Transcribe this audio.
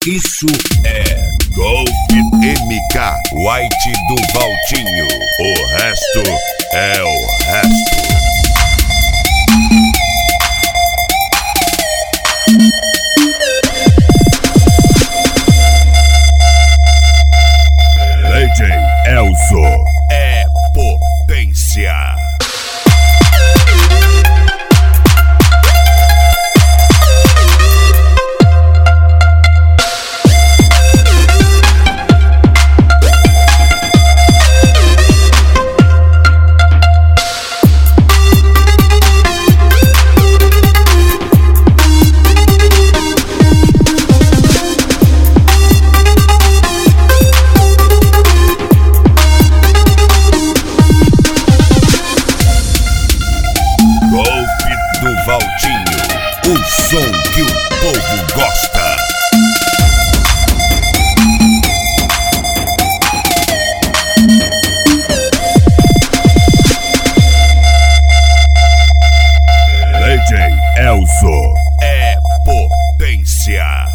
Isso é Golf MK White do Valtinho. O resto é o resto. DJ Elzo é potência. Do Valtinho, o som que o povo gosta. DJ Elzo é potência.